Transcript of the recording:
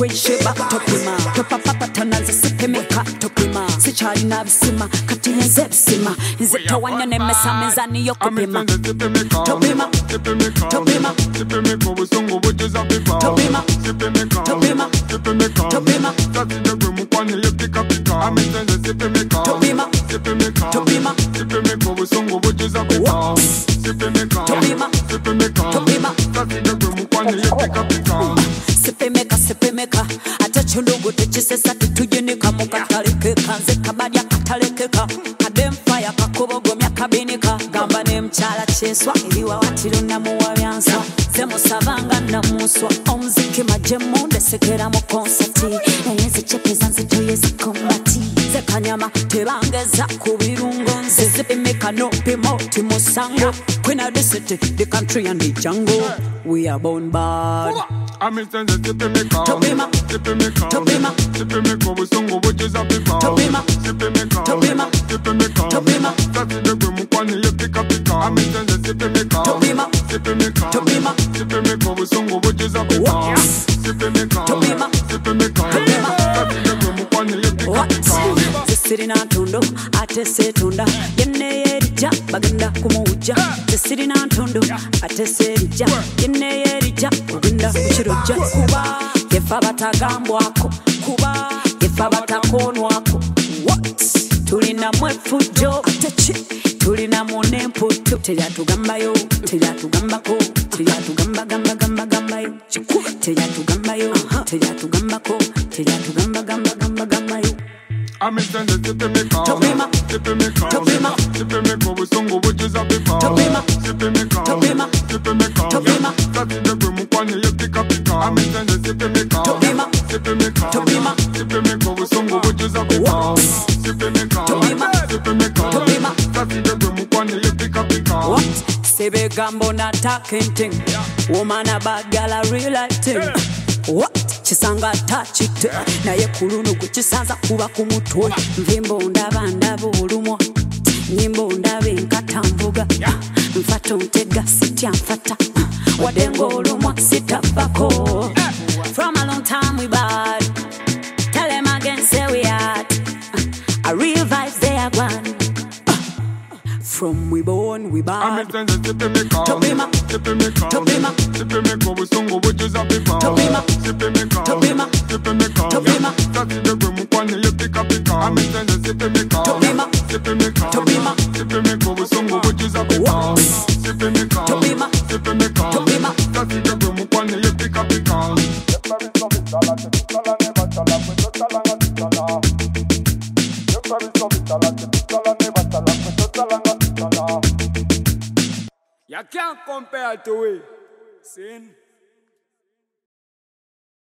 kwesheba topima topapa tanaza sepemeka topima sichali na bisima kati nze bisima nze tawanya nemesa mezani yokupima topima topima sepemeka obusongo bugeza pipa topima sepemeka topima tatinde mukwane yepika pika amenze sepemeka topima sepemeka obusongo bugeza pipa sepemeka tatinde mukwane yepika pika sepemeka ate chundugu techisesa titujinika mukatalekeka nze kabadya katalekeka kademfaya kakobogomya kabinika gamba ne mchala cheswa iliwa watiro namuwa byansa semusabanga namuswa omuziki majemu ndesekera mu konsati enyenzi chepeza nzitoye zikombati zekanyama tebangeza ku birungo nze sepemeka no pimoti musango Queen of the city, the country and the jungle we are born bad amenze sepemeka topima sepemeka obusongo bugeza pipa topima sepemeka tatinde mukwane yepika pika amenze sepemeka topima sepemeka obusongo bugeza pipa sepemeka tatinde mukwane yepika pika Sirina tundo ate setunda yenne yerija bagenda kumuja sirina tundo ate serija yenne yerija bagenda kuchiroja kuba yefa batagambwako kuba yefa batakonwako what tulina mwefujo atechi tulina munemputu teyatugambayo teyatugambako teyatugamba yo teyatugambayo teyatugambako teyatugamba yo amenze sepemeka obusongo bugeza pipa sepemeka tatinde mukwane yepika pika amenze sepemeka obusongo bugeza pipa sepemeka tatinde mukwane yepika pika sebegambo na takenting woman abagala relating what chisanga tachite naye kulunu kuchisanza kuba kumutwe mvimbo ndaba olumwa nyimbo ndabe nkatambuga mfato ntega sitya mfata wadengo olumwa sitapako from a long time we bad tell them again say we hard a real vibes they are gone from we born we bad amenze sepemeka obusongo bugeza pipa sepemeka tatinde mukwane yepika pika amenze sepemeka obusongo bugeza pipa sepemeka tatinde mukwane yepika pika You can't compare to it. Sin.